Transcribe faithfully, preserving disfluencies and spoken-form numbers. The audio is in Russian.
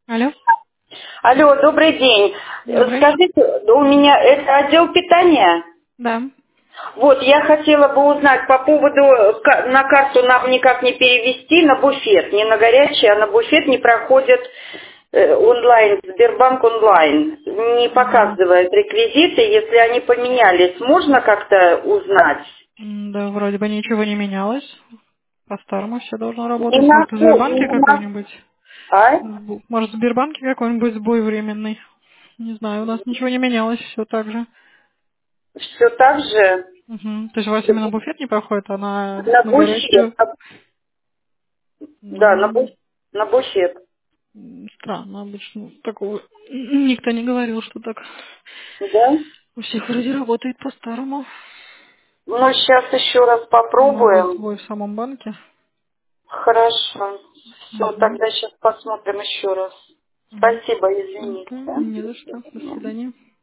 Алло, Алло, добрый день. Э, добрый. Скажите, у меня это отдел питания? Да. Вот, я хотела бы узнать по поводу, э, ка- на карту нам никак не перевести, на буфет, не на горячий, а на буфет не проходит э, онлайн, Сбербанк онлайн, не М, показывает реквизиты, если они поменялись, можно как-то узнать? м, Да, вроде бы ничего не менялось. По-старому все должно Не работать. на, Может, в ко- Сбербанке не на, какой-нибудь? а? Сбу- Может, в Сбербанке какой-нибудь сбой временный? Не знаю, у нас ничего не менялось, все так же. Все так же? Мгм. То есть у вас именно буфет не проходит, а на, На на буфет, горячую? да, на, Ну, бу- на буфет. м, странно, обычно такого н- никто не говорил, что так. Да? У всех вроде работает по-старому. Ну, сейчас еще раз Может, попробуем. сбой в самом банке? Хорошо. Все, Угу. тогда сейчас посмотрим еще раз. Угу. Спасибо, Окей, извините. не за До что. До свидания. свидания.